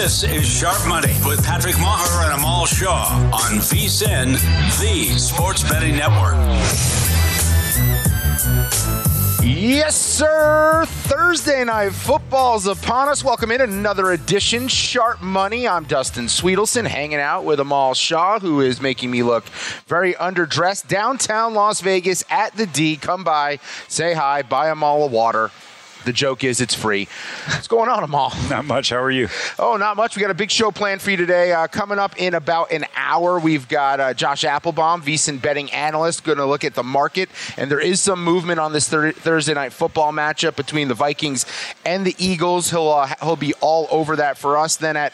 This is Sharp Money with Patrick Maher and Amal Shaw on VSiN, the Sports Betting Network. Yes, sir. Thursday Night Football's upon us. Welcome in another edition, Sharp Money. I'm Dustin Sweetelson, hanging out with Amal Shaw, who is making me look very underdressed. Downtown Las Vegas at the D. Come by, say hi, buy Amal a water. The joke is it's free. What's going on, Amal? Not much. How are you? Oh, not much. We got a big show planned for you today. Coming up in about an hour, we've got Josh Applebaum, VSiN betting analyst, going to look at the market. And there is some movement on this Thursday Night Football matchup between the Vikings and the Eagles. He'll be all over that for us. Then at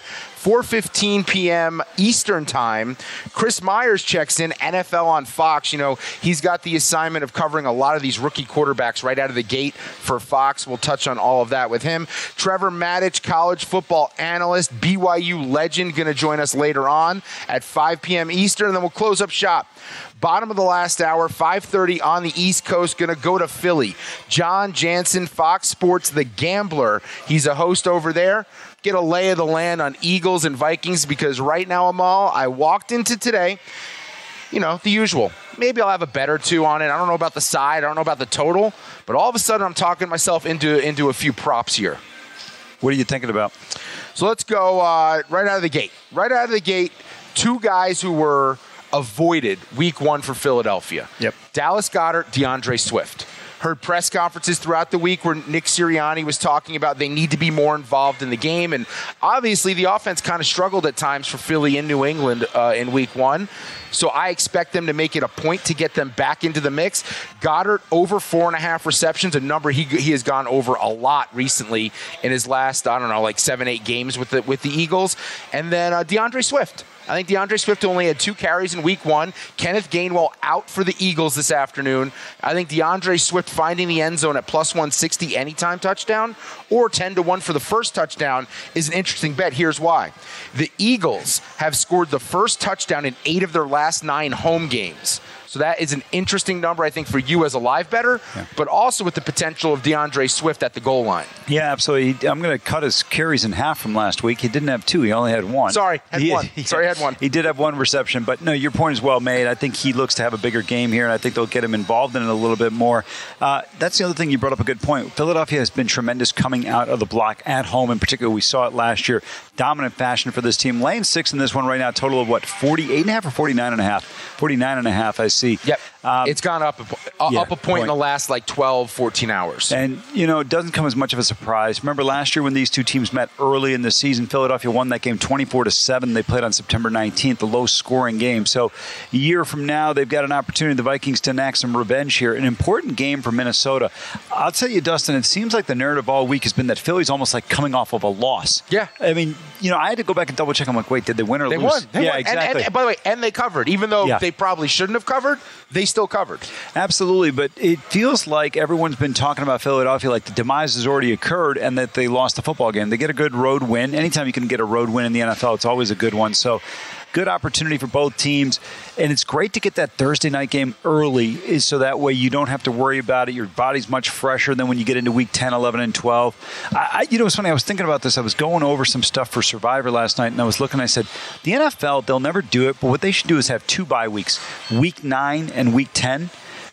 4:15 p.m. Eastern Time, Chris Myers checks in, NFL on Fox. You know, he's got the assignment of covering a lot of these rookie quarterbacks right out of the gate for Fox. We'll touch on all of that with him. Trevor Maddich, college football analyst, BYU legend, going to join us later on at 5 p.m. Eastern. And then we'll close up shop. Bottom of the last hour, 5:30 on the East Coast, going to go to Philly. John Jansen, Fox Sports, The Gambler. He's a host over there. Get a lay of the land on Eagles and Vikings, because right now, Amal, I walked into today, you know, the usual. Maybe I'll have a bet or two on it. I don't know about the side. I don't know about the total. But all of a sudden, I'm talking myself into a few props here. What are you thinking about? So let's go right out of the gate. Right out of the gate, two guys who were avoided week one for Philadelphia. Yep. Dallas Goedert, DeAndre Swift. Heard press conferences throughout the week where Nick Sirianni was talking about they need to be more involved in the game. And obviously the offense kind of struggled at times for Philly in New England in week one. So I expect them to make it a point to get them back into the mix. Goddard over 4.5 receptions, a number he has gone over a lot recently in his last, 7-8 games with the Eagles. And then DeAndre Swift. I think DeAndre Swift only had 2 carries in week one. Kenneth Gainwell out for the Eagles this afternoon. I think DeAndre Swift finding the end zone at plus 160 anytime touchdown or 10-1 for the first touchdown is an interesting bet. Here's why. The Eagles have scored the first touchdown in 8 of their last 9 home games. So that is an interesting number, I think, for you as a live bettor, but also with the potential of DeAndre Swift at the goal line. Yeah, absolutely. I'm going to cut his carries in half from last week. He didn't have 2. He only had 1. Sorry, had 1. He did have 1 reception, but no, your point is well made. I think he looks to have a bigger game here, and I think they'll get him involved in it a little bit more. That's the other thing you brought up a good point. Philadelphia has been tremendous coming out of the block at home. In particular, we saw it last year. Dominant fashion for this team. Laying 6 in this one right now, total of 48.5 or 49.5? 49.5, I see. Yep. It's gone up a point in the last 12, 14 hours. And, it doesn't come as much of a surprise. Remember last year when these two teams met early in the season, Philadelphia won that game 24-7. They played on September 19th, a low-scoring game. So a year from now, they've got an opportunity, the Vikings, to enact some revenge here. An important game for Minnesota. I'll tell you, Dustin, it seems like the narrative all week has been that Philly's almost like coming off of a loss. Yeah. I mean, I had to go back and double-check. I'm like, wait, did they win or lose? They won. Exactly. And by the way, and they covered. Even though they probably shouldn't have covered, they still covered. Absolutely, but it feels like everyone's been talking about Philadelphia like the demise has already occurred and that they lost the football game. They get a good road win. Anytime you can get a road win in the NFL, it's always a good one. So good opportunity for both teams. And it's great to get that Thursday night game early so that way you don't have to worry about it. Your body's much fresher than when you get into week 10, 11, and 12. It's funny. I was thinking about this. I was going over some stuff for Survivor last night, and I was looking. I said, the NFL, they'll never do it, but what they should do is have 2 bye weeks, week 9 and week 10.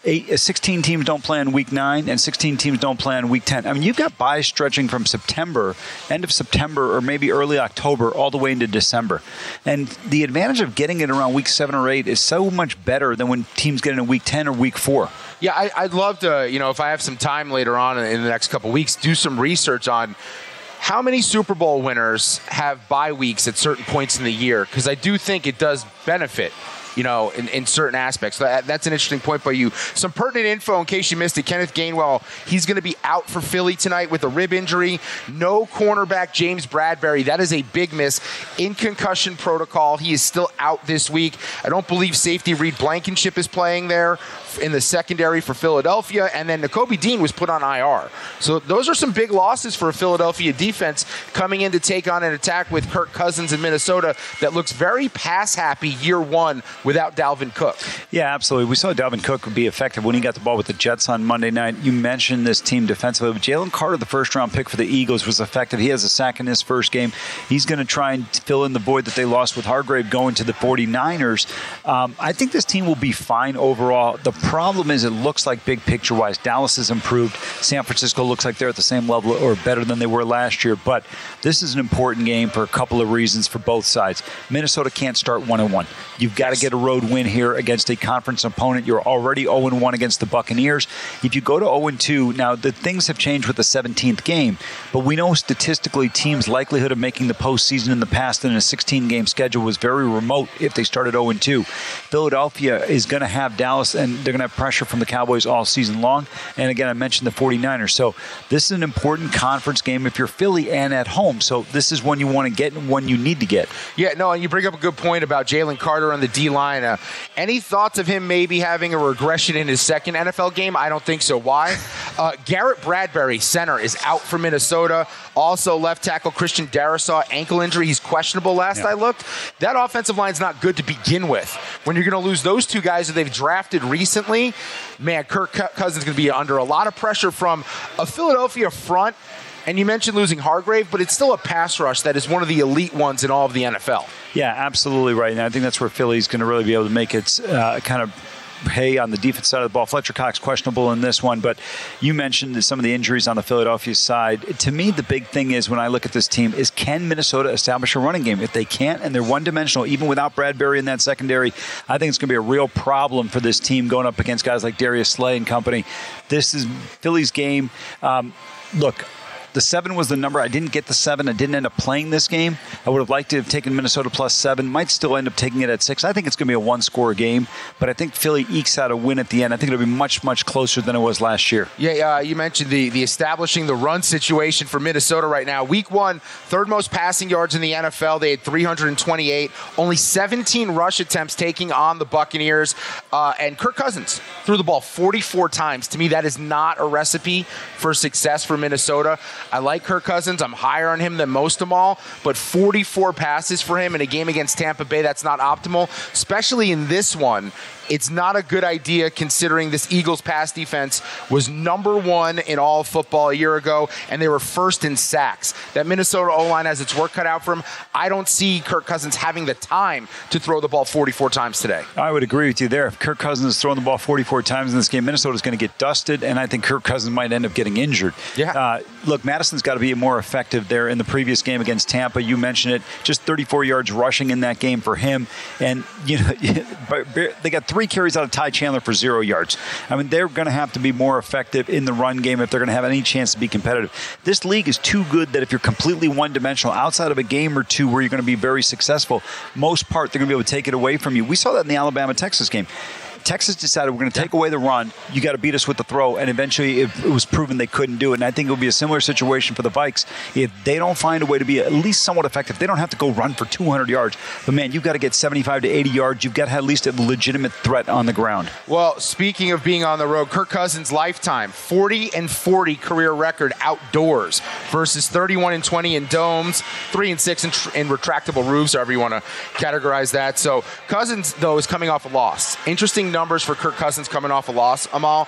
16 teams don't play on week 9 and 16 teams don't play on week 10. I mean, you've got buys stretching from September, end of September, or maybe early October, all the way into December. And the advantage of getting it around week 7 or 8 is so much better than when teams get in week 10 or week 4. Yeah, I'd love to, if I have some time later on in the next couple of weeks, do some research on how many Super Bowl winners have bye weeks at certain points in the year, because I do think it does benefit in certain aspects. So that's an interesting point by you. Some pertinent info in case you missed it. Kenneth Gainwell, he's going to be out for Philly tonight with a rib injury. No cornerback James Bradbury. That is a big miss in concussion protocol. He is still out this week. I don't believe safety Reed Blankenship is playing there in the secondary for Philadelphia. And then Nakobe Dean was put on IR. So those are some big losses for a Philadelphia defense coming in to take on an attack with Kirk Cousins in Minnesota that looks very pass happy year one without Dalvin Cook. Yeah, absolutely. We saw Dalvin Cook be effective when he got the ball with the Jets on Monday night. You mentioned this team defensively. But Jalen Carter, the first-round pick for the Eagles, was effective. He has a sack in his first game. He's going to try and fill in the void that they lost with Hargrave going to the 49ers. I think this team will be fine overall. The problem is it looks like big picture-wise, Dallas has improved. San Francisco looks like they're at the same level or better than they were last year. But this is an important game for a couple of reasons for both sides. Minnesota can't start 1-1. You've got to get a road win here against a conference opponent. You're already 0-1 against the Buccaneers. If you go to 0-2, now the things have changed with the 17th game, but we know statistically teams' likelihood of making the postseason in the past in a 16-game schedule was very remote if they started 0-2. Philadelphia is going to have Dallas, and they're going to have pressure from the Cowboys all season long. And again, I mentioned the 49ers. So this is an important conference game if you're Philly and at home. So this is one you want to get and one you need to get. Yeah, no, and you bring up a good point about Jalen Carter on the D-line. Any thoughts of him maybe having a regression in his second NFL game? I don't think so. Why? Garrett Bradbury, center, is out for Minnesota. Also, left tackle Christian Darrisaw, ankle injury. He's questionable last I looked. That offensive line's not good to begin with. When you're going to lose those two guys that they've drafted recently, man, Kirk Cousins is going to be under a lot of pressure from a Philadelphia front. And you mentioned losing Hargrave, but it's still a pass rush that is one of the elite ones in all of the NFL. Yeah, absolutely right. And I think that's where Philly's going to really be able to make its kind of hay on the defense side of the ball. Fletcher Cox questionable in this one, but you mentioned some of the injuries on the Philadelphia side. To me, the big thing is when I look at this team is can Minnesota establish a running game? If they can't and they're one-dimensional, even without Bradbury in that secondary, I think it's going to be a real problem for this team going up against guys like Darius Slay and company. This is Philly's game. Look, the 7 was the number. I didn't get the 7. I didn't end up playing this game. I would have liked to have taken Minnesota plus 7. Might still end up taking it at 6. I think it's going to be a one-score game, but I think Philly ekes out a win at the end. I think it'll be much, much closer than it was last year. Yeah, you mentioned the establishing the run situation for Minnesota right now. Week 1, third most passing yards in the NFL. They had 328. Only 17 rush attempts taking on the Buccaneers. And Kirk Cousins threw the ball 44 times. To me, that is not a recipe for success for Minnesota. I like Kirk Cousins. I'm higher on him than most of them all, but 44 passes for him in a game against Tampa Bay, that's not optimal, especially in this one. It's not a good idea considering this Eagles pass defense was number 1 in all of football a year ago, and they were first in sacks. That Minnesota O-line has its work cut out for him. I don't see Kirk Cousins having the time to throw the ball 44 times today. I would agree with you there. If Kirk Cousins is throwing the ball 44 times in this game, Minnesota's going to get dusted, and I think Kirk Cousins might end up getting injured. Yeah. Look, Madison's got to be more effective there in the previous game against Tampa. You mentioned it. Just 34 yards rushing in that game for him. And, you know, they got 3 carries out of Ty Chandler for 0 yards. I mean, they're going to have to be more effective in the run game if they're going to have any chance to be competitive. This league is too good that if you're completely one-dimensional, outside of a game or two where you're going to be very successful, most part they're going to be able to take it away from you. We saw that in the Alabama-Texas game. Texas decided we're going to take away the run. You got to beat us with the throw, and eventually it was proven they couldn't do it. And I think it will be a similar situation for the Vikes if they don't find a way to be at least somewhat effective. They don't have to go run for 200 yards, but man, you've got to get 75 to 80 yards. You've got to have at least a legitimate threat on the ground. Well, speaking of being on the road, Kirk Cousins' lifetime 40-40 career record outdoors versus 31-20 in domes, 3-6 in retractable roofs, however you want to categorize that. So Cousins, though, is coming off a loss. Interesting numbers for Kirk Cousins coming off a loss, Amal.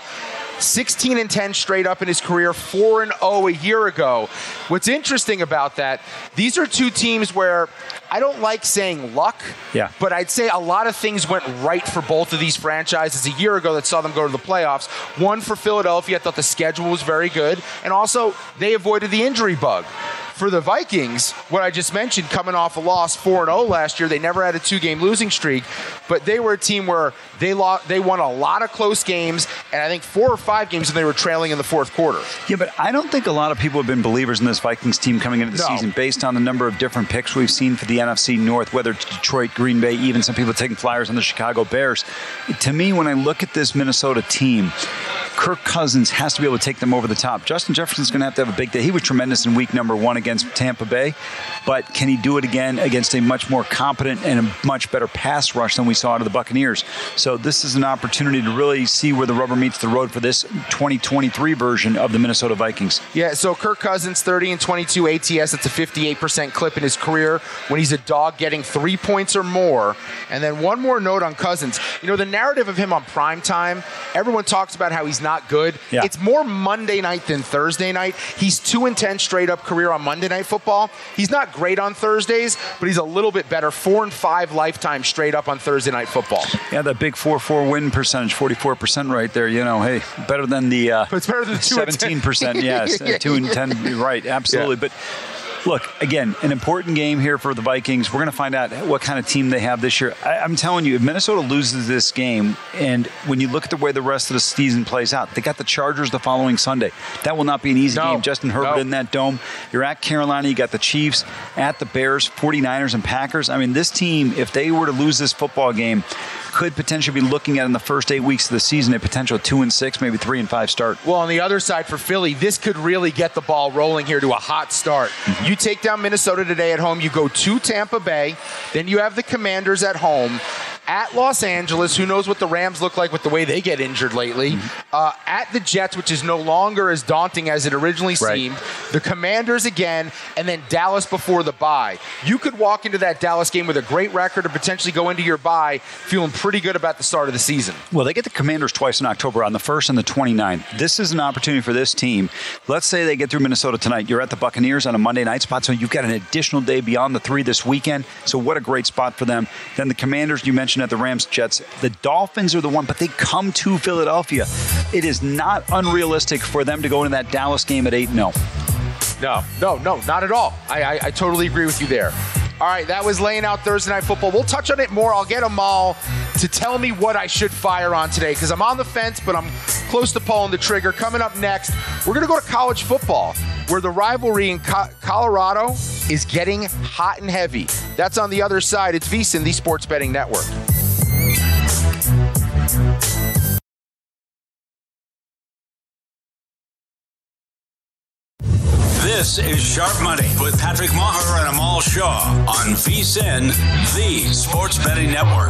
16-10 straight up in his career, 4-0 a year ago. What's interesting about that, these are two teams where I don't like saying luck, but I'd say a lot of things went right for both of these franchises a year ago that saw them go to the playoffs. One for Philadelphia, I thought the schedule was very good, and also they avoided the injury bug. For the Vikings, what I just mentioned, coming off a loss, 4-0 last year, they never had a 2-game losing streak, but they were a team where they won a lot of close games, and I think 4 or 5 games when they were trailing in the fourth quarter. Yeah, but I don't think a lot of people have been believers in this Vikings team coming into the season based on the number of different picks we've seen for the NFC North, whether it's Detroit, Green Bay, even some people taking flyers on the Chicago Bears. To me, when I look at this Minnesota team, Kirk Cousins has to be able to take them over the top. Justin Jefferson's going to have a big day. He was tremendous in week number 1 against Tampa Bay, but can he do it again against a much more competent and a much better pass rush than we saw out of the Buccaneers? So this is an opportunity to really see where the rubber meets the road for this 2023 version of the Minnesota Vikings. Yeah, so Kirk Cousins, 30 and 22 ATS. It's a 58% clip in his career when he's a dog getting 3 points or more. And then one more note on Cousins. You know, the narrative of him on primetime, everyone talks about how he's not good. Yeah. It's more Monday night than Thursday night. He's 2-10 straight up career on Monday Night Football. He's not great on Thursdays, but he's a little bit better. 4-5 lifetime straight up on Thursday Night Football. Yeah, that big 4-4 win percentage, 44% right there. You know, hey, better than the but it's better than 17%. Yes, 2-10. Right, absolutely. Yeah. But look, again, an important game here for the Vikings. We're going to find out what kind of team they have this year. I'm telling you, if Minnesota loses this game, and when you look at the way the rest of the season plays out, they got the Chargers the following Sunday. That will not be an easy game. Justin Herbert in that dome. You're at Carolina. You got the Chiefs, at the Bears, 49ers, and Packers. I mean, this team, if they were to lose this football game, could potentially be looking at in the first 8 weeks of the season a potential 2-6, maybe 3-5 start. Well, on the other side for Philly, this could really get the ball rolling here to a hot start. You take down Minnesota today at home. You go to Tampa Bay. Then you have the Commanders at home. At Los Angeles, who knows what the Rams look like with the way they get injured lately. At the Jets, which is no longer as daunting as it originally seemed. The Commanders again, and then Dallas before the bye. You could walk into that Dallas game with a great record and potentially go into your bye feeling pretty good about the start of the season. Well, they get the Commanders twice in October, on the 1st and the 29th. This is an opportunity for this team. Let's say they get through Minnesota tonight. You're at the Buccaneers on a Monday night spot, so you've got an additional day beyond the 3 this weekend. So what a great spot for them. Then the Commanders, you mentioned at the Rams, Jets. The Dolphins are the one, but they come to Philadelphia. It is not unrealistic for them to go into that Dallas game at 8-0. No, not at all. I totally agree with you there. All right, that was laying out Thursday Night Football. We'll touch on it more. I'll get Amal to tell me what I should fire on today because I'm on the fence, but I'm close to pulling the trigger. Coming up next, we're going to go to college football, where the rivalry in Colorado is getting hot and heavy. That's on the other side. It's VSiN, the Sports Betting Network. This is Sharp Money with Patrick Maher and Amal Shaw on VSiN, the Sports Betting Network.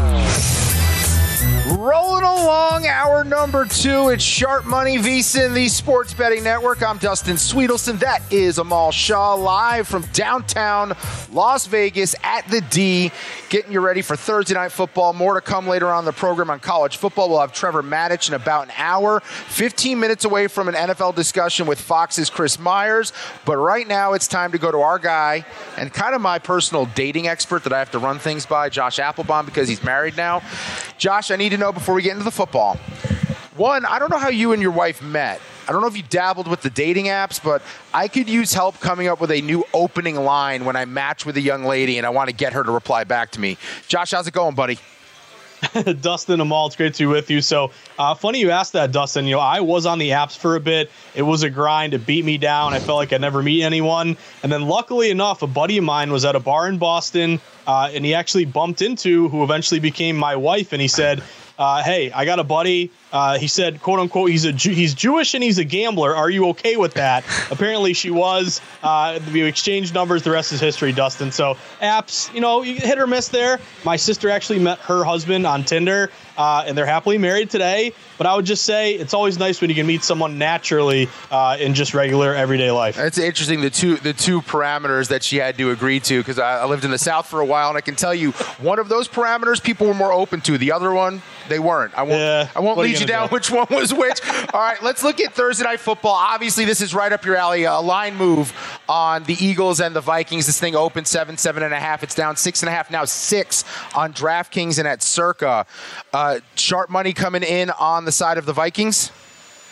Rolling along, hour number 2. It's Sharp Money, VSiN, the Sports Betting Network. I'm Dustin Sweetelson. That is Amal Shaw, live from downtown Las Vegas at the D, getting you ready for Thursday Night Football. More to come later on in the program on college football. We'll have Trevor Maddich in about an hour, 15 minutes away from an NFL discussion with Fox's Chris Myers. But right now, it's time to go to our guy and kind of my personal dating expert that I have to run things by, Josh Applebaum, because he's married now. Josh, I need to know before we get into the football. One, I don't know how you and your wife met. I don't know if you dabbled with the dating apps, but I could use help coming up with a new opening line when I match with a young lady and I want to get her to reply back to me. Josh, how's it going, buddy? Dustin, Amal, it's great to be with you. So funny you asked that, Dustin. You know, I was on the apps for a bit. It was a grind. It beat me down. I felt like I'd never meet anyone. And then luckily enough, a buddy of mine was at a bar in Boston, and he actually bumped into who eventually became my wife. And he said, hey, I got a buddy. He said, quote unquote, he's Jewish and he's a gambler. Are you okay with that? Apparently she was. We exchanged numbers. The rest is history, Dustin. So apps, you know, you hit or miss there. My sister actually met her husband on Tinder, and they're happily married today. But I would just say it's always nice when you can meet someone naturally in just regular everyday life. It's interesting, the two parameters that she had to agree to, because I lived in the South for a while, and I can tell you one of those parameters people were more open to. The other one, they weren't. I won't lead you down which one was which. All right, let's look at Thursday Night Football. Obviously, this is right up your alley. A line move on the Eagles and the Vikings. This thing opened 7.5. It's down 6.5, now 6 on DraftKings and at Circa. Sharp money coming in on the side of the Vikings.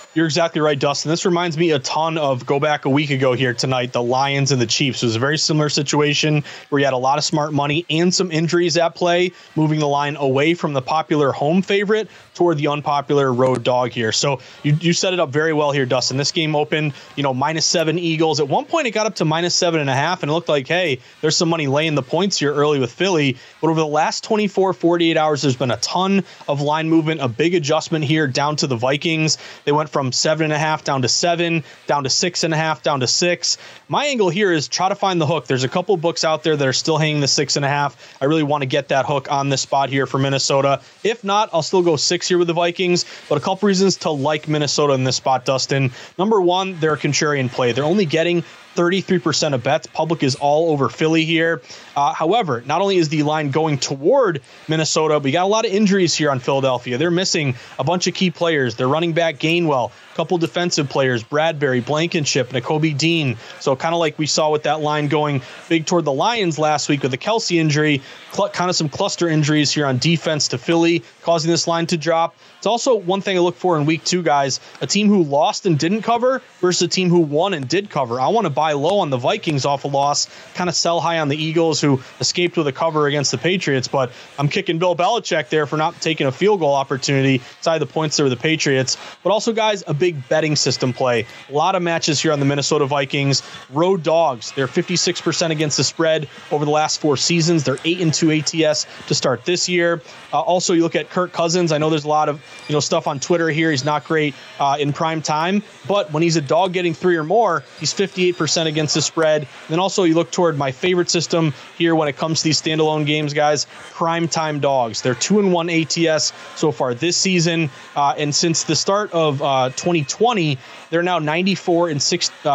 You're exactly right, Dustin. This reminds me a ton of go back a week ago here tonight, the Lions and the Chiefs. It was a very similar situation where you had a lot of smart money and some injuries at play, moving the line away from the popular home favorite toward the unpopular road dog here. So you set it up very well here, Dustin. This game opened, -7 Eagles. At one point, it got up to -7.5, and it looked like, hey, there's some money laying the points here early with Philly. But over the last 24, 48 hours, there's been a ton of line movement, a big adjustment here down to the Vikings. They went from 7.5 down to 7, down to 6.5, down to 6. My angle here is try to find the hook. There's a couple books out there that are still hanging the 6.5. I really want to get that hook on this spot here for Minnesota. If not, I'll still go 6 here with the Vikings, but a couple reasons to like Minnesota in this spot, Dustin. Number one, they're a contrarian play. They're only getting 33% of bets. Public is all over Philly here. However, not only is the line going toward Minnesota, we got a lot of injuries here on Philadelphia. They're missing a bunch of key players. Their running back Gainwell, a couple defensive players, Bradbury, Blankenship, Nakobe Dean. So kind of like we saw with that line going big toward the Lions last week with the Kelsey injury, kind of some cluster injuries here on defense to Philly, causing this line to drop. It's also one thing I look for in week 2, guys, a team who lost and didn't cover versus a team who won and did cover. I want to buy low on the Vikings off a loss, kind of sell high on the Eagles who escaped with a cover against the Patriots, but I'm kicking Bill Belichick there for not taking a field goal opportunity inside the points there with the Patriots. But also, guys, a big betting system play. A lot of matches here on the Minnesota Vikings. Road dogs, they're 56% against the spread over the last 4 seasons. They're 8-2 ATS to start this year. Also, you look at Kirk Cousins. I know there's a lot of stuff on Twitter here. He's not great in prime time, but when he's a dog getting 3 or more, he's 58% against the spread. And then also you look toward my favorite system here when it comes to these standalone games, guys, prime time dogs. They're 2-1 ATS so far this season, and since the start of 2020, they're now 94 and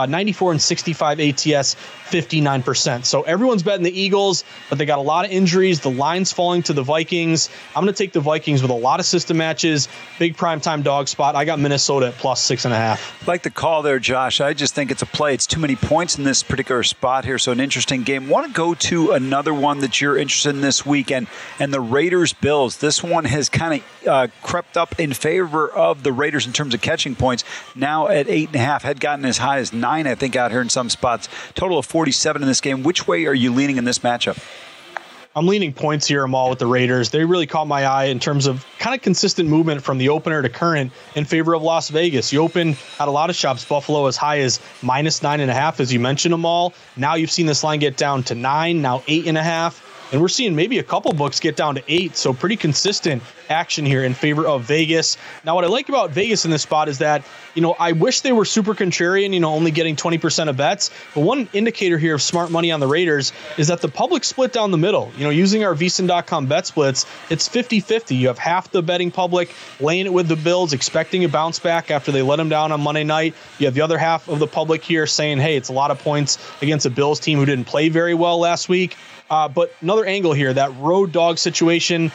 65 ATS, 59%. So everyone's betting the Eagles, but they got a lot of injuries. The line's falling to the Vikings. I'm going to take the Vikings with a lot of system matches. Big primetime dog spot. I got Minnesota at plus 6.5. Like the call there, Josh. I just think it's a play. It's too many points in this particular spot here, so an interesting game. Want to go to another one that you're interested in this weekend, and the Raiders-Bills. This one has kind of crept up in favor of the Raiders in terms of catching points. Now at 8.5, had gotten as high as 9, I think, out here in some spots. Total of 47 in this game. Which way are you leaning in this matchup? I'm leaning points here, Amal, with the Raiders. They really caught my eye in terms of kind of consistent movement from the opener to current in favor of Las Vegas. You opened at a lot of shops, Buffalo as high as minus 9.5, as you mentioned, Amal. Now you've seen this line get down to 9, now 8.5. And we're seeing maybe a couple books get down to 8, so pretty consistent action here in favor of Vegas. Now, what I like about Vegas in this spot is that, I wish they were super contrarian, only getting 20% of bets. But one indicator here of smart money on the Raiders is that the public split down the middle. Using our VSiN.com bet splits, it's 50-50. You have half the betting public laying it with the Bills, expecting a bounce back after they let them down on Monday night. You have the other half of the public here saying, hey, it's a lot of points against a Bills team who didn't play very well last week. But another angle here, that road dog situation,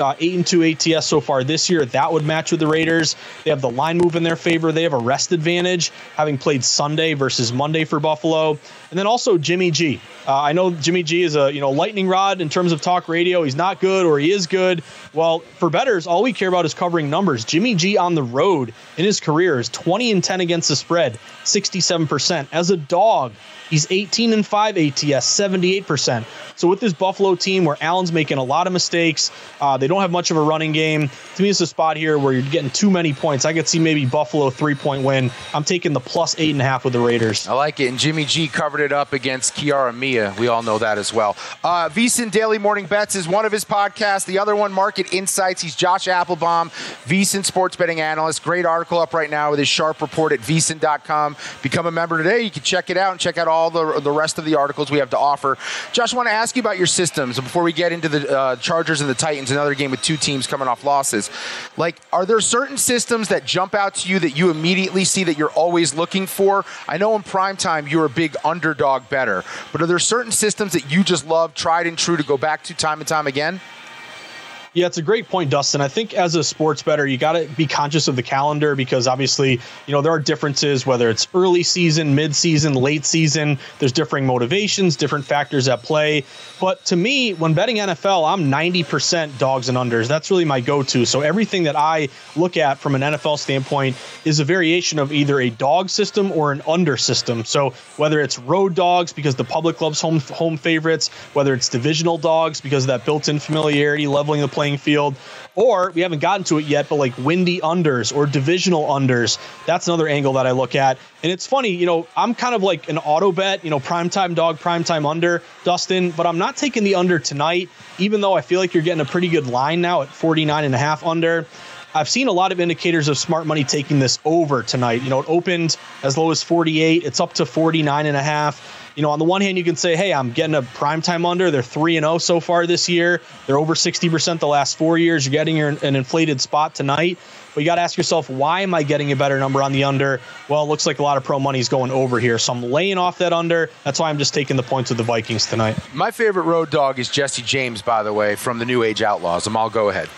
8-2 ATS so far this year, that would match with the Raiders. They have the line move in their favor. They have a rest advantage, having played Sunday versus Monday for Buffalo. And then also Jimmy G. I know Jimmy G is a lightning rod in terms of talk radio. He's not good or he is good. Well, for bettors, all we care about is covering numbers. Jimmy G on the road in his career is 20-10 against the spread, 67%. As a dog, he's 18-5 ATS, 78%. So with this Buffalo team where Allen's making a lot of mistakes, they don't have much of a running game. To me, it's a spot here where you're getting too many points. I could see maybe Buffalo 3-point win. I'm taking the plus 8.5 with the Raiders. I like it. And Jimmy G covered it up against Kiara Mia. We all know that as well. VSiN Daily Morning Bets is one of his podcasts. The other one, Market Insights. He's Josh Applebaum, VSiN sports betting analyst. Great article up right now with his sharp report at VSiN.com. Become a member today. You can check it out and check out all the rest of the articles we have to offer. Josh, I want to ask you about your systems before we get into the Chargers and the Titans, another game with 2 teams coming off losses. Are there certain systems that jump out to you that you immediately see that you're always looking for? I know in primetime you're a big underdog bettor, but are there certain systems that you just love, tried and true, to go back to time and time again? Yeah, it's a great point, Dustin. I think as a sports bettor, you got to be conscious of the calendar because obviously, there are differences, whether it's early season, mid-season, late season. There's differing motivations, different factors at play. But to me, when betting NFL, I'm 90% dogs and unders. That's really my go-to. So everything that I look at from an NFL standpoint is a variation of either a dog system or an under system. So whether it's road dogs because the public loves home favorites, whether it's divisional dogs because of that built-in familiarity, leveling the playing field, or we haven't gotten to it yet, but like windy unders or divisional unders. That's another angle that I look at. And it's funny, I'm kind of like an auto bet, primetime dog, primetime under, Dustin, but I'm not taking the under tonight, even though I feel like you're getting a pretty good line now at 49.5 under. I've seen a lot of indicators of smart money taking this over tonight. It opened as low as 48. It's up to 49.5. On the one hand, you can say, hey, I'm getting a primetime under. They're 3-0 so far this year. They're over 60% the last 4 years. You're getting an inflated spot tonight. But you got to ask yourself, why am I getting a better number on the under? Well, it looks like a lot of pro money is going over here. So I'm laying off that under. That's why I'm just taking the points with the Vikings tonight. My favorite road dog is Jesse James, by the way, from the New Age Outlaws. I'll go ahead.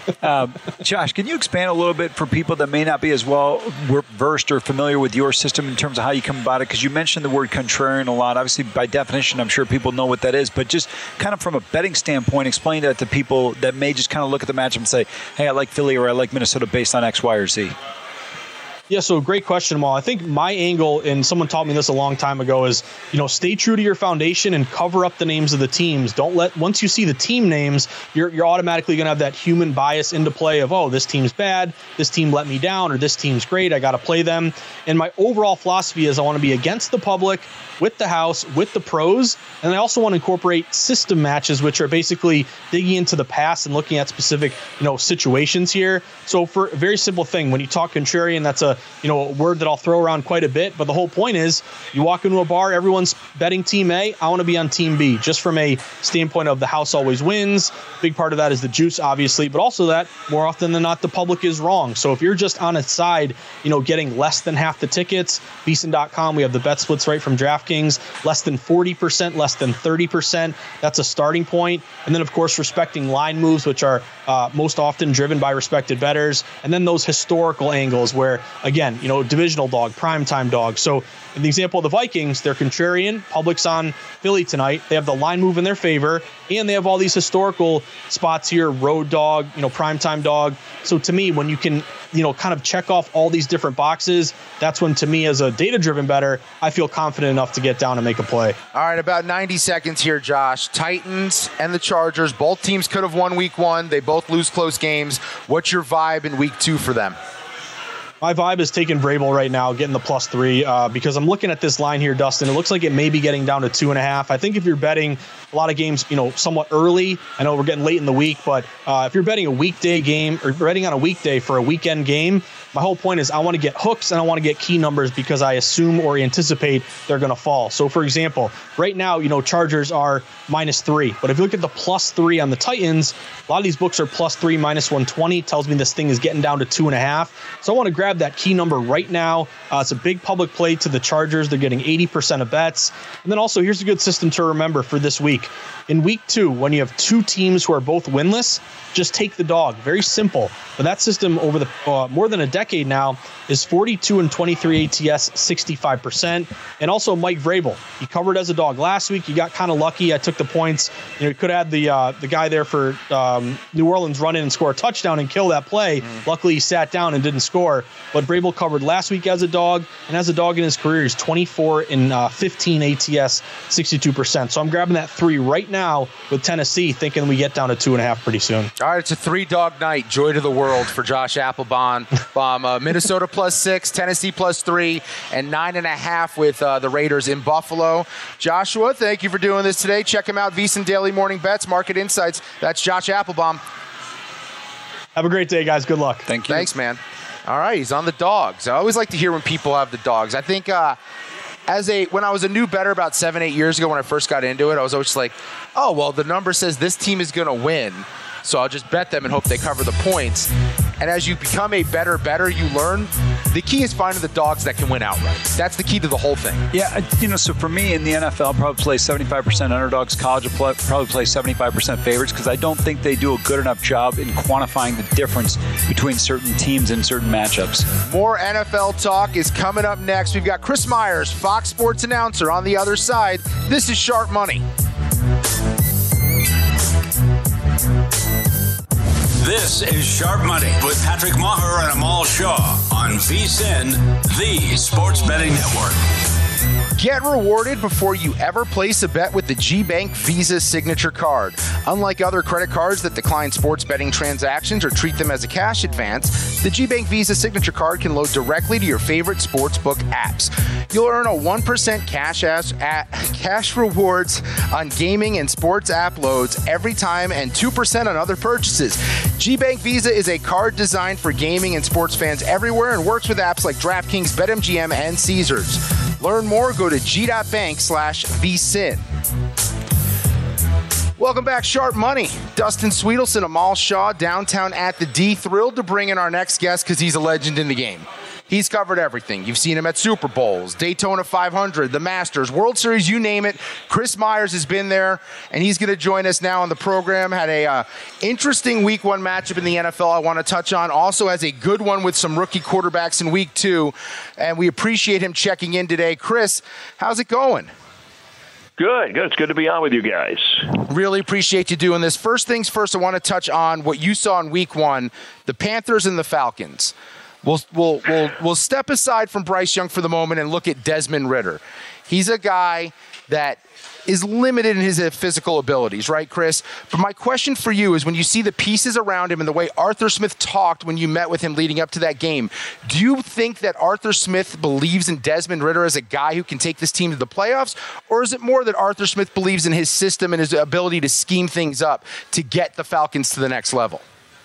Josh, can you expand a little bit for people that may not be as well versed or familiar with your system in terms of how you come about it? Because you mentioned the word contrarian a lot. Obviously, by definition, I'm sure people know what that is. But just kind of from a betting standpoint, explain that to people that may just kind of look at the matchup and say, hey, I like Philly or I like Minnesota based on X, Y, or Z. Yeah, so great question, Mal. I think my angle, and someone taught me this a long time ago, is, stay true to your foundation and cover up the names of the teams. Once you see the team names, you're automatically going to have that human bias into play of, oh, this team's bad, this team let me down, or this team's great, I got to play them. And my overall philosophy is I want to be against the public, with the house, with the pros, and I also want to incorporate system matches, which are basically digging into the past and looking at specific, situations here. So for a very simple thing, when you talk contrarian, that's a word that I'll throw around quite a bit, but the whole point is you walk into a bar, everyone's betting team A, I want to be on team B, just from a standpoint of the house always wins. Big part of that is the juice, obviously, but also that more often than not, the public is wrong. So if you're just on its side, getting less than half the tickets, VSiN.com, we have the bet splits right from DraftKings, less than 40%, less than 30%. That's a starting point. And then, of course, respecting line moves, which are most often driven by respected bettors. And then those historical angles where, again, divisional dog, primetime dog. So in the example of the Vikings, they're contrarian. Public's on Philly tonight. They have the line move in their favor, and they have all these historical spots here, road dog, primetime dog. So to me, when you can, kind of check off all these different boxes, that's when, to me, as a data-driven bettor, I feel confident enough to get down and make a play. All right, about 90 seconds here, Josh. Titans and the Chargers, both teams could have won week one. They both lose close games. What's your vibe in week two for them? My vibe is taking Vrabel right now, getting the +3, because I'm looking at this line here, Dustin. It looks like it may be getting down to 2.5. I think if you're betting a lot of games, somewhat early, I know we're getting late in the week, but if you're betting a weekday game or betting on a weekday for a weekend game, my whole point is I want to get hooks and I want to get key numbers because I assume or anticipate they're going to fall. So, for example, right now, Chargers are -3. But if you look at the +3 on the Titans, a lot of these books are +3, -120. Tells me this thing is getting down to 2.5. So I want to grab that key number right now. It's a big public play to the Chargers. They're getting 80% of bets. And then also, here's a good system to remember for this week. In week two, when you have two teams who are both winless, just take the dog. Very simple. But that system over the more than a decade now is 42 and 23 ATS, 65%. And also Mike Vrabel. He covered as a dog last week. He got kind of lucky. I took the points. You could have had the guy there for New Orleans run in and score a touchdown and kill that play. Luckily, he sat down and didn't score. But Vrabel covered last week as a dog. And as a dog in his career, he's 24 and 15 ATS, 62%. So I'm grabbing that 3 right now with Tennessee, thinking we get down to 2.5 pretty soon. All right, it's a 3-dog night. Joy to the world for Josh Applebaum. Minnesota +6, Tennessee +3, and 9.5 with the Raiders in Buffalo. Joshua, thank you for doing this today. Check him out, VSiN Daily Morning Bets, Market Insights. That's Josh Applebaum. Have a great day, guys. Good luck. Thank you. Thanks, man. All right, he's on the dogs. I always like to hear when people have the dogs. I think when I was a new bettor about 7-8 years ago when I first got into it, I was always like, oh, well, the number says this team is going to win, so I'll just bet them and hope they cover the points. And as you become a better, you learn the key is finding the dogs that can win outright. That's the key to the whole thing. Yeah, so for me in the NFL, I'll probably play 75% underdogs. College, I'll probably play 75% favorites because I don't think they do a good enough job in quantifying the difference between certain teams and certain matchups. More NFL talk is coming up next. We've got Chris Myers, Fox Sports announcer, on the other side. This is Sharp Money. This is Sharp Money with Patrick Maher and Amal Shaw on VSiN, the Sports Betting Network. Get rewarded before you ever place a bet with the GBank Visa Signature Card. Unlike other credit cards that decline sports betting transactions or treat them as a cash advance, the GBank Visa Signature Card can load directly to your favorite sportsbook apps. You'll earn a 1% cash rewards on gaming and sports app loads every time and 2% on other purchases. GBank Visa is a card designed for gaming and sports fans everywhere and works with apps like DraftKings, BetMGM, and Caesars. Learn more, go to g.bank/vsin. Welcome back, Sharp Money. Dustin Sweetelson, Amal Shaw, downtown at the D. Thrilled to bring in our next guest because he's a legend in the game. He's covered everything. You've seen him at Super Bowls, Daytona 500, the Masters, World Series, you name it. Chris Myers has been there, and he's going to join us now on the program. Had a interesting Week 1 matchup in the NFL I want to touch on. Also has a good one with some rookie quarterbacks in Week 2, and we appreciate him checking in today. Chris, how's it going? Good. It's good to be on with you guys. Really appreciate you doing this. First things first, I want to touch on what you saw in Week 1, the Panthers and the Falcons. We'll step aside from Bryce Young for the moment and look at Desmond Ridder. He's a guy that is limited in his physical abilities, right, Chris? But my question for you is when you see the pieces around him and the way Arthur Smith talked when you met with him leading up to that game, do you think that Arthur Smith believes in Desmond Ridder as a guy who can take this team to the playoffs? Or is it more that Arthur Smith believes in his system and his ability to scheme things up to get the Falcons to the next level?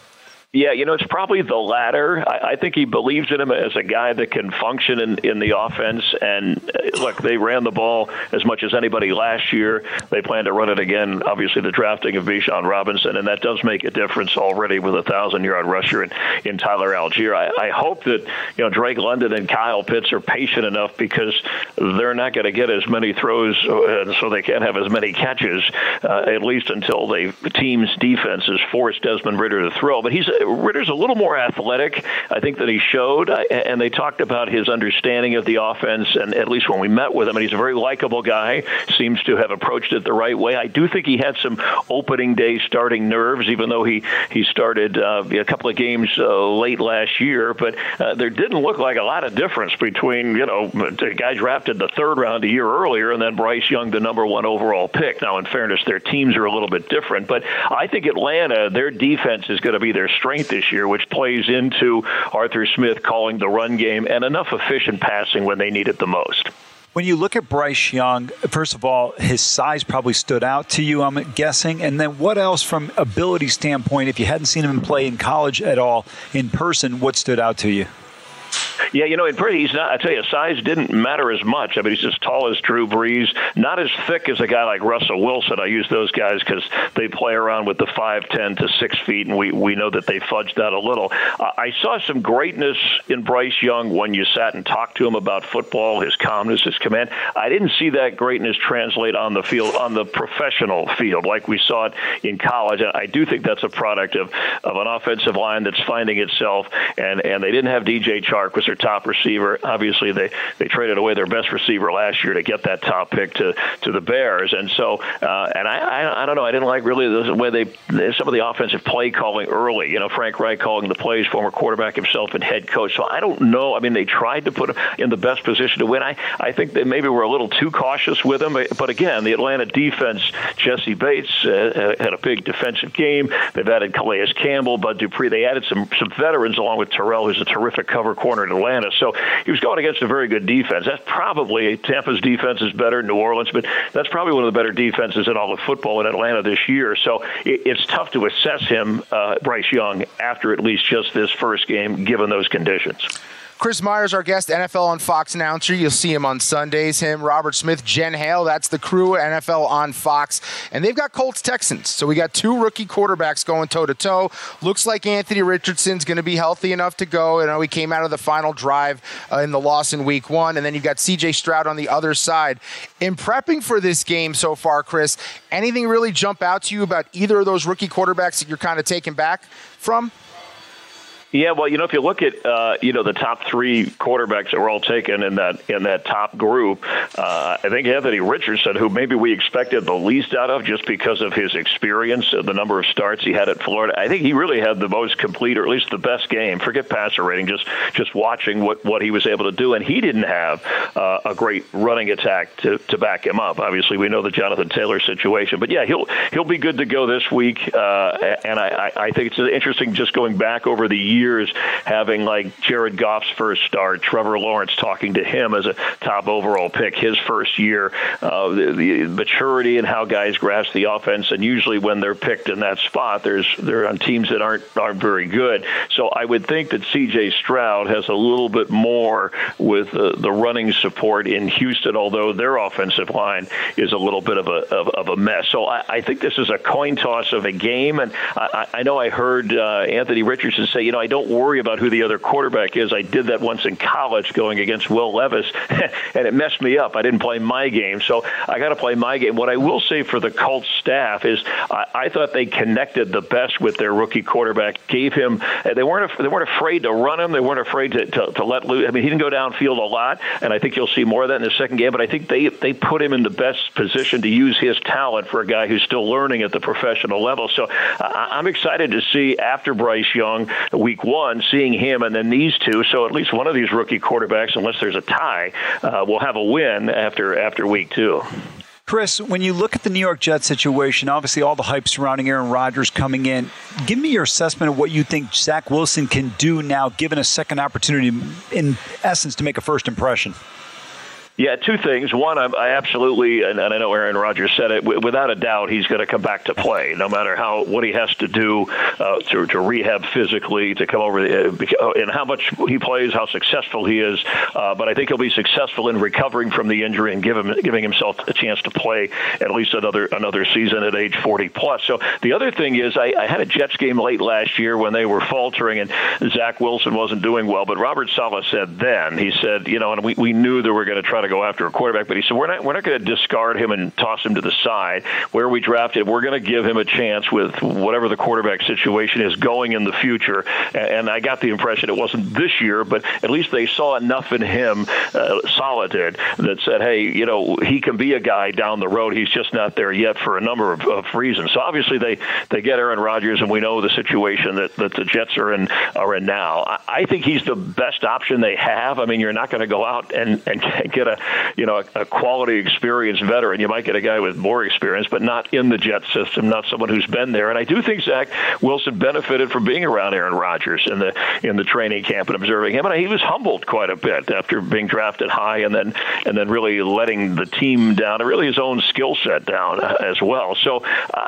Yeah, it's probably the latter. I think he believes in him as a guy that can function in the offense. And look, they ran the ball as much as anybody last year. They plan to run it again. Obviously, the drafting of Bijan Robinson, and that does make a difference already with a 1,000-yard rusher in Tyler Algier. I hope that Drake London and Kyle Pitts are patient enough because they're not going to get as many throws, so they can't have as many catches, at least until the team's defense has forced Desmond Ridder to throw. But Ritter's a little more athletic, I think, than he showed, and they talked about his understanding of the offense, and at least when we met with him, and he's a very likable guy, seems to have approached it the right way. I do think he had some opening day starting nerves, even though he started a couple of games late last year, but there didn't look like a lot of difference between, the guy drafted the third round a year earlier, and then Bryce Young, the number 1 overall pick. Now, in fairness, their teams are a little bit different, but I think Atlanta, their defense is going to be their strength this year, which plays into Arthur Smith calling the run game and enough efficient passing when they need it the most. When you look at Bryce Young, first of all, his size probably stood out to you, I'm guessing. And then what else from ability standpoint, if you hadn't seen him play in college at all in person, what stood out to you? Yeah, in pretty, he's not, I tell you, size didn't matter as much. I mean, he's as tall as Drew Brees, not as thick as a guy like Russell Wilson. I use those guys because they play around with the 5'10" to 6 feet, and we know that they fudged that a little. I saw some greatness in Bryce Young when you sat and talked to him about football, his calmness, his command. I didn't see that greatness translate on the field, on the professional field, like we saw it in college. And I do think that's a product of an offensive line that's finding itself, and they didn't have DJ Chark was their top receiver. Obviously, they traded away their best receiver last year to get that top pick to the Bears. And so, and I don't know, I didn't like really the way some of the offensive play calling early. Frank Reich calling the plays, former quarterback himself and head coach. So I don't know. I mean, they tried to put him in the best position to win. I think they maybe were a little too cautious with him. But again, the Atlanta defense, Jesse Bates had a big defensive game. They've added Calais Campbell, Bud Dupree. They added some veterans along with Terrell, who's a terrific cover corner in Atlanta. So he was going against a very good defense. That's probably, Tampa's defense is better, New Orleans, but that's probably one of the better defenses in all of football in Atlanta this year. So it's tough to assess him, Bryce Young, after at least just this first game, given those conditions. Chris Myers, our guest, NFL on Fox announcer. You'll see him on Sundays. Him, Robert Smith, Jen Hale. That's the crew at NFL on Fox. And they've got Colts-Texans. So we got two rookie quarterbacks going toe-to-toe. Looks like Anthony Richardson's going to be healthy enough to go. You know, he came out of the final drive in the loss in week 1. And then you've got C.J. Stroud on the other side. In prepping for this game so far, Chris, anything really jump out to you about either of those rookie quarterbacks that you're kind of taken back from? Yeah, well, if you look at the top 3 quarterbacks that were all taken in that top group, I think Anthony Richardson, who maybe we expected the least out of just because of his experience, the number of starts he had at Florida, I think he really had the most complete, or at least the best game. Forget passer rating, just watching what he was able to do, and he didn't have a great running attack to back him up. Obviously, we know the Jonathan Taylor situation, but yeah, he'll be good to go this week, and I think it's interesting just going back over the years, having like Jared Goff's first start, Trevor Lawrence talking to him as a top overall pick his first year, the maturity and how guys grasp the offense, and usually when they're picked in that spot, they're on teams that aren't very good. So I would think that C.J. Stroud has a little bit more with the running support in Houston, although their offensive line is a little bit of a mess. So I think this is a coin toss of a game, and I know I heard Anthony Richardson say, I don't worry about who the other quarterback is. I did that once in college going against Will Levis, and it messed me up. I didn't play my game, so I got to play my game. What I will say for the Colts staff is I thought they connected the best with their rookie quarterback, gave him – they weren't afraid to run him. They weren't afraid to let loose. I mean, he didn't go downfield a lot, and I think you'll see more of that in the second game, but I think they put him in the best position to use his talent for a guy who's still learning at the professional level. So I'm excited to see after Bryce Young – week 1, seeing him and then these two. So at least one of these rookie quarterbacks, unless there's a tie, will have a win after week 2. Chris, when you look at the New York Jets situation, obviously all the hype surrounding Aaron Rodgers coming in, give me your assessment of what you think Zach Wilson can do now, given a second opportunity, in essence, to make a first impression. Yeah, 2 things. One, I absolutely, and I know Aaron Rodgers said it, without a doubt, he's going to come back to play, no matter what he has to do to rehab physically, to come over, and how much he plays, how successful he is. But I think he'll be successful in recovering from the injury and giving himself a chance to play at least another season at age 40+. So the other thing is, I had a Jets game late last year when they were faltering and Zach Wilson wasn't doing well. But Robert Saleh said then, he said, and we knew they were going to try to go after a quarterback, but he said, we're not going to discard him and toss him to the side. Where we drafted, we're going to give him a chance with whatever the quarterback situation is going in the future. And I got the impression it wasn't this year, but at least they saw enough in him, Saleh did, that said, hey, he can be a guy down the road. He's just not there yet for a number of reasons. So obviously they get Aaron Rodgers, and we know the situation that the Jets are in now. I think he's the best option they have. I mean, you're not going to go out and get a quality experienced veteran. You might get a guy with more experience, but not in the Jet system, not someone who's been there. And I do think Zach Wilson benefited from being around Aaron Rodgers in the training camp and observing him. And he was humbled quite a bit after being drafted high and then really letting the team down and really his own skill set down as well. So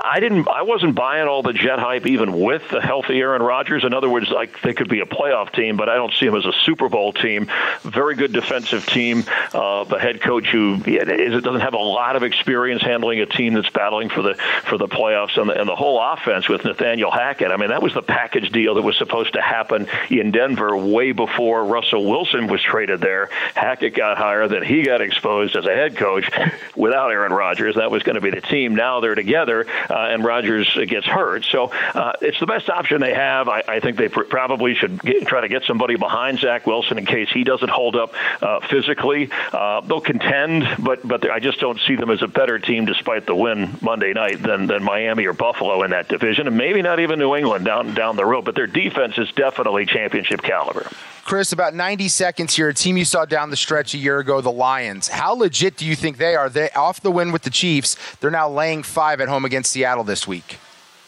I wasn't buying all the Jet hype even with the healthy Aaron Rodgers. In other words, like they could be a playoff team, but I don't see him as a Super Bowl team. Very good defensive team. The head coach who doesn't have a lot of experience handling a team that's battling for the playoffs, and the whole offense with Nathaniel Hackett. I mean, that was the package deal that was supposed to happen in Denver way before Russell Wilson was traded there. Hackett got hired, then he got exposed as a head coach without Aaron Rodgers. That was going to be the team. Now they're together, and Rodgers gets hurt. So it's the best option they have. I think they probably should try to get somebody behind Zach Wilson in case he doesn't hold up physically. They'll contend, but I just don't see them as a better team despite the win Monday night than Miami or Buffalo in that division, and maybe not even New England down the road. But their defense is definitely championship caliber. Chris, about 90 seconds here. A team you saw down the stretch a year ago, the Lions. How legit do you think they are? They off the win with the Chiefs. They're now laying 5 at home against Seattle this week.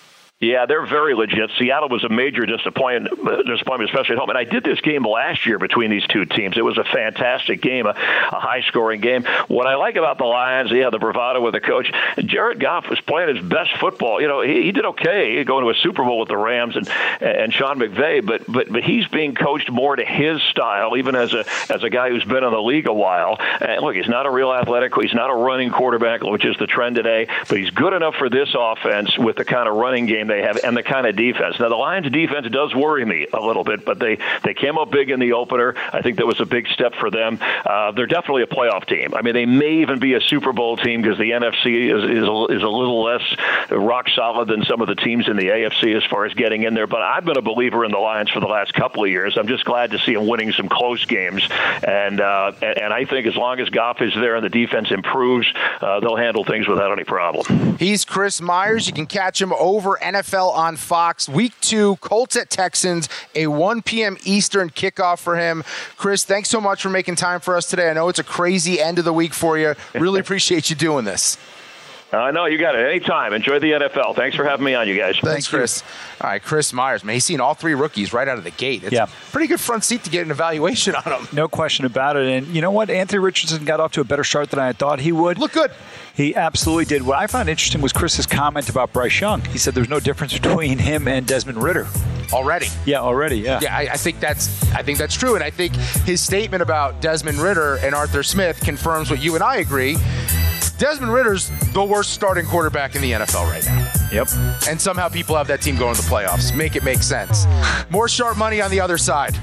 Yeah, they're very legit. Seattle was a major disappointment, especially at home. And I did this game last year between these two teams. It was a fantastic game, a high-scoring game. What I like about the Lions, the bravado with the coach, Jared Goff was playing his best football. He did okay going to a Super Bowl with the Rams and Sean McVay, but he's being coached more to his style, even as a guy who's been in the league a while. And look, he's not a real athletic, he's not a running quarterback, which is the trend today, but he's good enough for this offense with the kind of running game they have and the kind of defense. Now, the Lions' defense does worry me a little bit, but they came up big in the opener. I think that was a big step for them. They're definitely a playoff team. I mean, they may even be a Super Bowl team because the NFC is a little less rock solid than some of the teams in the AFC as far as getting in there. But I've been a believer in the Lions for the last couple of years. I'm just glad to see them winning some close games. And I think as long as Goff is there and the defense improves, they'll handle things without any problem. He's Chris Myers. You can catch him over NFL on Fox. Week 2, Colts at Texans, a 1 p.m. Eastern kickoff for him. Chris, thanks so much for making time for us today. I know it's a crazy end of the week for you. Really appreciate you doing this. No, you got it. Anytime. Enjoy the NFL. Thanks for having me on, you guys. Thanks, Chris. All right, Chris Myers, man, he's seen all 3 rookies right out of the gate. It's a pretty good front seat to get an evaluation on them. No question about it. And you know what? Anthony Richardson got off to a better start than I thought he would. Look good. He absolutely did. What I found interesting was Chris's comment about Bryce Young. He said there's no difference between him and Desmond Ridder. Already. Yeah, already, yeah. Yeah, I think that's true. And I think his statement about Desmond Ridder and Arthur Smith confirms what you and I agree. Desmond Ridder's the worst starting quarterback in the NFL right now. Yep. And somehow people have that team going to the playoffs. Make it make sense. More sharp money on the other side.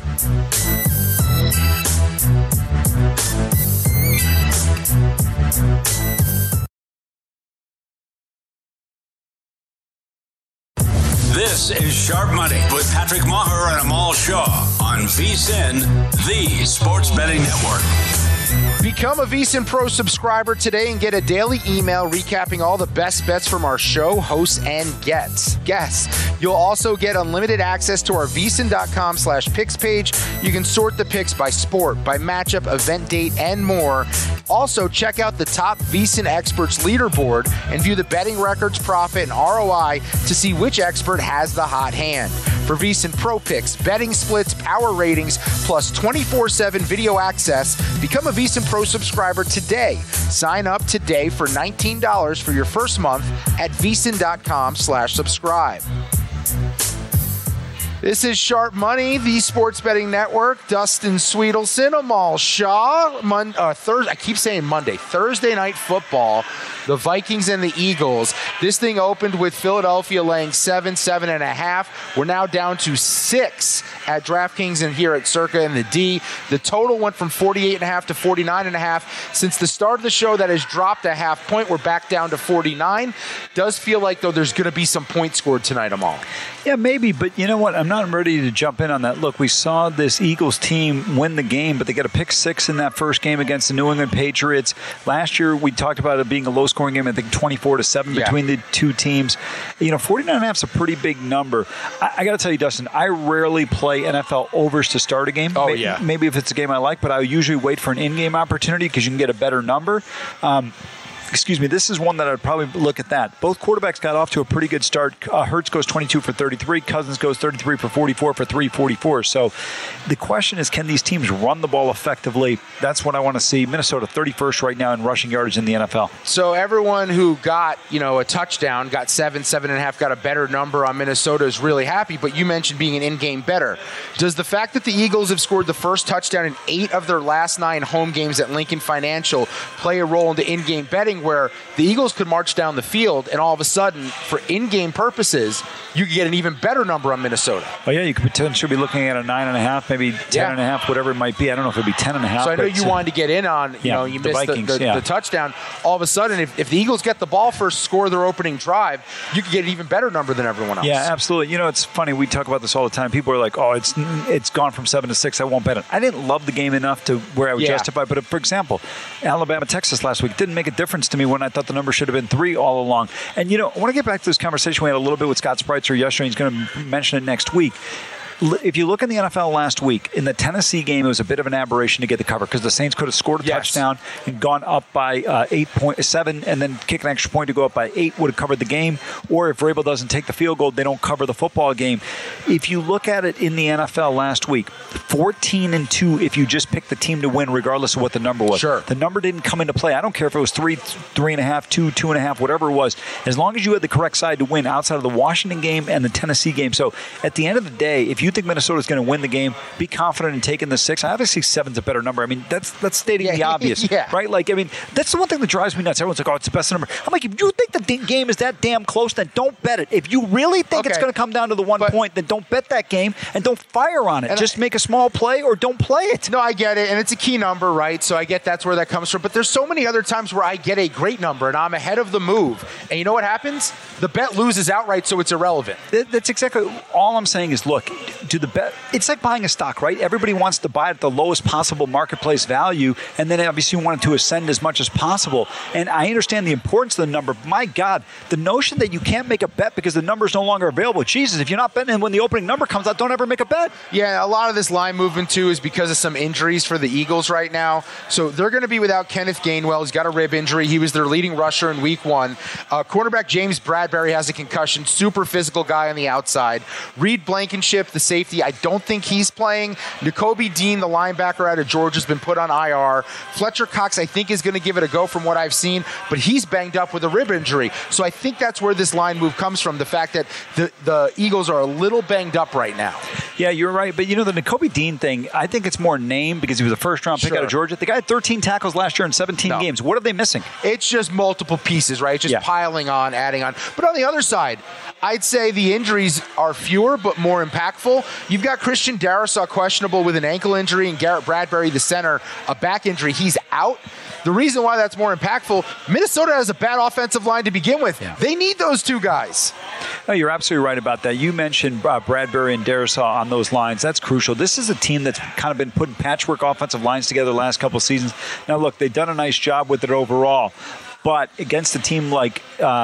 This is Sharp Money with Patrick Maher and Amal Shaw on VSiN, the Sports Betting Network. Become a VSiN Pro subscriber today and get a daily email recapping all the best bets from our show, hosts, and guests. You'll also get unlimited access to our VSiN.com/picks page. You can sort the picks by sport, by matchup, event date, and more. Also, check out the top VSiN experts leaderboard and view the betting records, profit, and ROI to see which expert has the hot hand. For VSiN Pro picks, betting splits, power ratings, plus 24/7 video access, become a VSiN Pro subscriber today. Sign up today for $19 for your first month at VSiN.com/subscribe. This is Sharp Money, the Sports Betting Network. Dustin Sweetelson, Amal Shaw. Thursday. I keep saying Monday. Thursday night football. The Vikings and the Eagles. This thing opened with Philadelphia laying 7.5. We're now down to 6 at DraftKings and here at Circa in the D. The total went from 48.5 to 49.5. Since the start of the show, that has dropped a half point. We're back down to 49. Does feel like, though, there's going to be some points scored tonight, Amal. Yeah, maybe, but you know what? I'm not ready to jump in on that. Look, we saw this Eagles team win the game, but they got a pick 6 in that first game against the New England Patriots. Last year, we talked about it being a low-scoring game, I think 24-7 between the two teams. 49.5 is a pretty big number. I got to tell you, Dustin, I rarely play NFL overs to start a game. Maybe if it's a game I like, but I usually wait for an in-game opportunity because you can get a better number. This is one that I'd probably look at that. Both quarterbacks got off to a pretty good start. Hurts goes 22 for 33. Cousins goes 33 for 44 for 344. So the question is, can these teams run the ball effectively? That's what I want to see. Minnesota 31st right now in rushing yardage in the NFL. So everyone who got, a touchdown, got 7.5, got a better number on Minnesota is really happy, but you mentioned being an in-game bettor. Does the fact that the Eagles have scored the first touchdown in 8 of their last 9 home games at Lincoln Financial play a role into in-game betting, where the Eagles could march down the field and all of a sudden, for in-game purposes, you could get an even better number on Minnesota? Oh, yeah, you could potentially be looking at a 9.5, maybe 10.5, whatever it might be. I don't know if it would be 10.5. So I know you wanted to get in on, you missed Vikings, the touchdown. All of a sudden, if the Eagles get the ball first, score their opening drive, you could get an even better number than everyone else. Yeah, absolutely. It's funny. We talk about this all the time. People are like, oh, it's gone from 7 to 6. I won't bet it. I didn't love the game enough to where I would justify. But for example, Alabama, Texas last week didn't make a difference to me when I thought the number should have been 3 all along. And, I want to get back to this conversation we had a little bit with Scott Spreitzer yesterday. He's going to mention it next week. if you look in the NFL last week, in the Tennessee game, it was a bit of an aberration to get the cover because the Saints could have scored a touchdown and gone up by 8.7 and then kick an extra point to go up by 8, would have covered the game. Or if Vrabel doesn't take the field goal, they don't cover the football game. If you look at it in the NFL last week, 14-2 if you just pick the team to win regardless of what the number was. Sure. The number didn't come into play. I don't care if it was 3, 3.5, 2, 2.5, whatever it was. As long as you had the correct side to win outside of the Washington game and the Tennessee game. So at the end of the day, if you think Minnesota's going to win the game, be confident in taking the 6. I obviously 7's a better number. I mean, that's stating the obvious, right? Like, I mean, that's the one thing that drives me nuts. Everyone's like, oh, it's the best number. I'm like, if you think the game is that damn close, then don't bet it. If you really think it's going to come down to the 1 point, then don't bet that game and don't fire on it. Just make a small play or don't play it. No, I get it, and it's a key number, right? So I get that's where that comes from. But there's so many other times where I get a great number and I'm ahead of the move. And you know what happens? The bet loses outright, so it's irrelevant. That's exactly all I'm saying is, look, do the bet. It's like buying a stock, right? Everybody wants to buy it at the lowest possible marketplace value, and then obviously you want it to ascend as much as possible. And I understand the importance of the number. My God, the notion that you can't make a bet because the number is no longer available. Jesus, if you're not betting when the opening number comes out, don't ever make a bet. Yeah, a lot of this line movement, too, is because of some injuries for the Eagles right now. So they're going to be without Kenneth Gainwell. He's got a rib injury. He was their leading rusher in week 1. Cornerback James Bradbury has a concussion. Super physical guy on the outside. Reed Blankenship, the safety, I don't think he's playing. Nakobe Dean, the linebacker out of Georgia, has been put on IR. Fletcher Cox, I think, is going to give it a go from what I've seen, but he's banged up with a rib injury. So I think that's where this line move comes from, the fact that the Eagles are a little banged up right now. Yeah, you're right. But, the Nakobe Dean thing, I think it's more name because he was a first-round pick out of Georgia. The guy had 13 tackles last year in 17 games. What are they missing? It's just multiple pieces, right? It's just piling on, adding on. But on the other side, I'd say the injuries are fewer but more impactful. You've got Christian Darrisaw questionable with an ankle injury and Garrett Bradbury, the center, a back injury. He's out. The reason why that's more impactful, Minnesota has a bad offensive line to begin with. Yeah. They need those two guys. No, you're absolutely right about that. You mentioned Bradbury and Darrisaw on those lines. That's crucial. This is a team that's kind of been putting patchwork offensive lines together the last couple of seasons. Now, look, they've done a nice job with it overall. But against a team like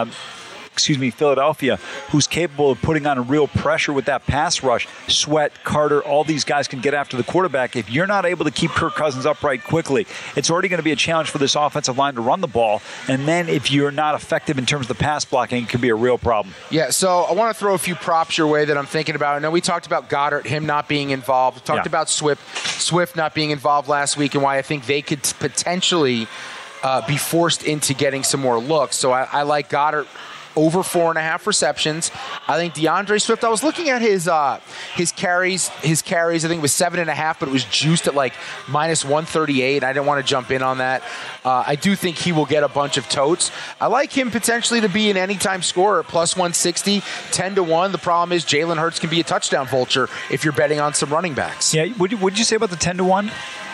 Philadelphia, who's capable of putting on a real pressure with that pass rush, Sweat, Carter, all these guys can get after the quarterback. If you're not able to keep Kirk Cousins upright quickly, it's already going to be a challenge for this offensive line to run the ball. And then if you're not effective in terms of the pass blocking, it could be a real problem. Yeah, so I want to throw a few props your way that I'm thinking about. I know we talked about Goddard, him not being involved. We talked about Swift not being involved last week and why I think they could potentially be forced into getting some more looks. So I like Goddard over 4.5 receptions. I think DeAndre Swift, I was looking at his carries. I think it was 7.5, but it was juiced at like minus 138. I didn't want to jump in on that. I do think he will get a bunch of totes. I like him potentially to be an anytime scorer at plus 160, 10-1. The problem is Jalen Hurts can be a touchdown vulture if you're betting on some running backs. Yeah, what did you say about the 10-1?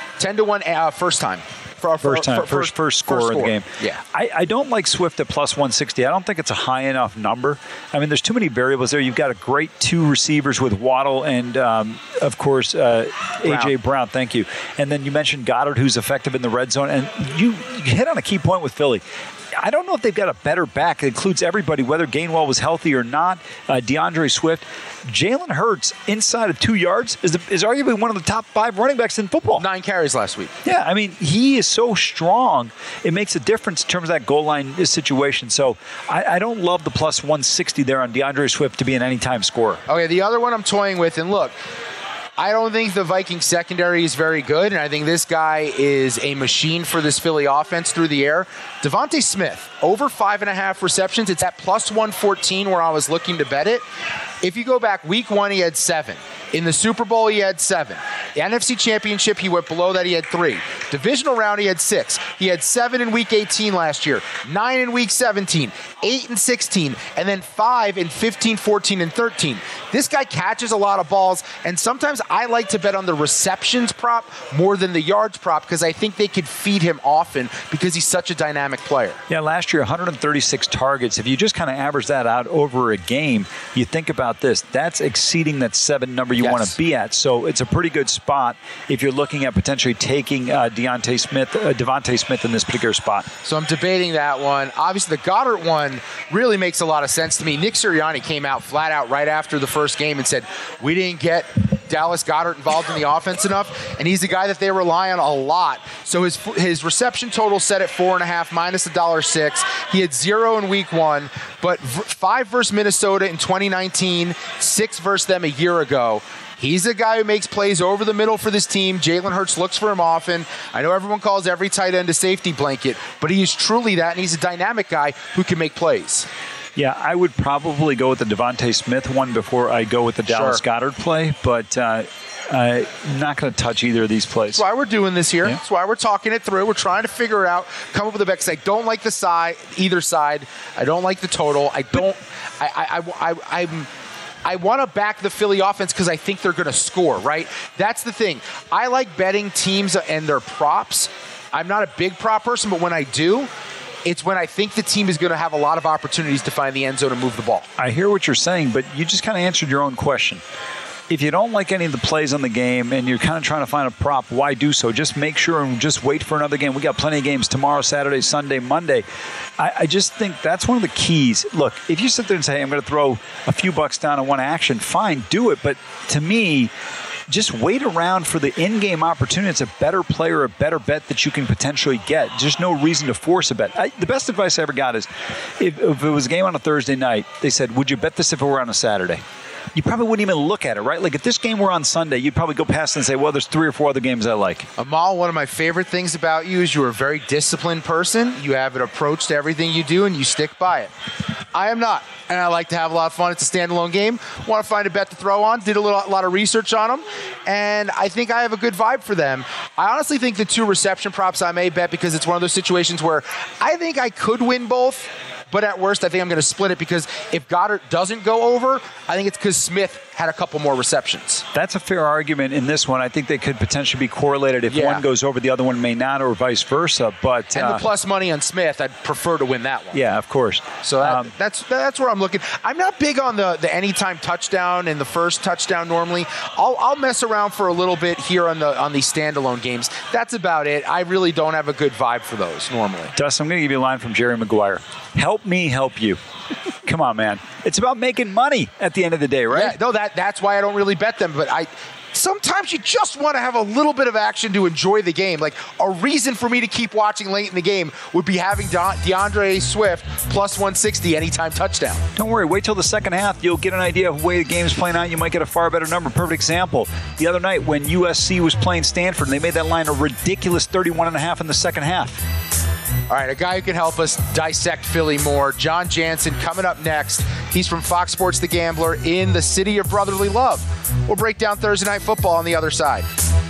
10-1 first time. First score in the game. Yeah. I don't like Swift at plus 160. I don't think it's a high enough number. I mean, there's too many variables there. You've got a great 2 receivers with Waddle and, of course, A.J. Brown. Thank you. And then you mentioned Goddard, who's effective in the red zone. And you hit on a key point with Philly. I don't know if they've got a better back. It includes everybody, whether Gainwell was healthy or not. DeAndre Swift. Jalen Hurts, inside of 2 yards, is arguably one of the top 5 running backs in football. 9 carries last week. Yeah, I mean, he is so strong. It makes a difference in terms of that goal line situation. So I don't love the plus 160 there on DeAndre Swift to be an anytime scorer. Okay, the other one I'm toying with, and look, I don't think the Vikings secondary is very good, and I think this guy is a machine for this Philly offense through the air. Devontae Smith, over 5.5 receptions. It's at plus 114 where I was looking to bet it. If you go back, week 1, he had 7. In the Super Bowl, he had 7. The NFC Championship, he went below that, he had 3. Divisional round, he had 6. He had 7 in week 18 last year, 9 in week 17, 8 in 16, and then 5 in 15, 14, and 13. This guy catches a lot of balls, and sometimes I like to bet on the receptions prop more than the yards prop because I think they could feed him often because he's such a dynamic player. Yeah, last year, 136 targets. If you just kind of average that out over a game, you think about this. That's exceeding that 7 number you want to be at. So it's a pretty good spot if you're looking at potentially taking Devontae Smith in this particular spot. So I'm debating that one. Obviously, the Goddard one really makes a lot of sense to me. Nick Sirianni came out flat out right after the first game and said, we didn't get Dallas Goedert involved in the offense enough, and he's a guy that they rely on a lot. So his reception total set at 4.5 minus $1.06. He had 0 in week 1, but 5 versus Minnesota in 2019, 6 versus them a year ago. He's a guy who makes plays over the middle for this team. Jalen Hurts looks for him often. I know everyone calls every tight end a safety blanket, but he is truly that, and he's a dynamic guy who can make plays. Yeah, I would probably go with the Devontae Smith one before I go with the Dallas Goedert play, but I'm not going to touch either of these plays. That's why we're doing this here. Yeah. That's why we're talking it through. We're trying to figure it out, come up with a bet, because I don't like the side, either side. I don't like the total. I want to back the Philly offense because I think they're going to score, right? That's the thing. I like betting teams and their props. I'm not a big prop person, but when I do, it's when I think the team is going to have a lot of opportunities to find the end zone and move the ball. I hear what you're saying, but you just kind of answered your own question. If you don't like any of the plays on the game and you're kind of trying to find a prop, why do so? Just make sure and just wait for another game. We got plenty of games tomorrow, Saturday, Sunday, Monday. I just think that's one of the keys. Look, if you sit there and say, hey, I'm going to throw a few bucks down on one action, fine, do it. But to me, just wait around for the in-game opportunity. It's a better play or a better bet that you can potentially get. There's no reason to force a bet. The best advice I ever got is if it was a game on a Thursday night, they said, would you bet this if it were on a Saturday? You probably wouldn't even look at it, right? Like if this game were on Sunday, you'd probably go past it and say, well, there's 3 or 4 other games I like. Amal, one of my favorite things about you is you're a very disciplined person. You have an approach to everything you do, and you stick by it. I am not, and I like to have a lot of fun. It's a standalone game. Want to find a bet to throw on. Did a lot of research on them, and I think I have a good vibe for them. I honestly think the 2 reception props I may bet because it's one of those situations where I think I could win both. But at worst, I think I'm going to split it because if Goddard doesn't go over, I think it's because Smith had a couple more receptions. That's a fair argument in this one. I think they could potentially be correlated. If one goes over, the other one may not, or vice versa. But and the plus money on Smith, I'd prefer to win that one. Yeah, of course. So that's where I'm looking. I'm not big on the anytime touchdown and the first touchdown normally. I'll mess around for a little bit here on the standalone games. That's about it. I really don't have a good vibe for those normally. Dustin, I'm going to give you a line from Jerry Maguire. Help me help you. Come on, man. It's about making money at the end of the day, right? Yeah, no, that's why I don't really bet them. But sometimes you just want to have a little bit of action to enjoy the game. Like a reason for me to keep watching late in the game would be having DeAndre Swift plus 160 anytime touchdown. Don't worry. Wait till the second half. You'll get an idea of the way the game's playing out. You might get a far better number. Perfect example. The other night when USC was playing Stanford, and they made that line a ridiculous 31.5 in the second half. All right, a guy who can help us dissect Philly more, John Jansen, coming up next. He's from Fox Sports The Gambler in the city of brotherly love. We'll break down Thursday Night Football on the other side.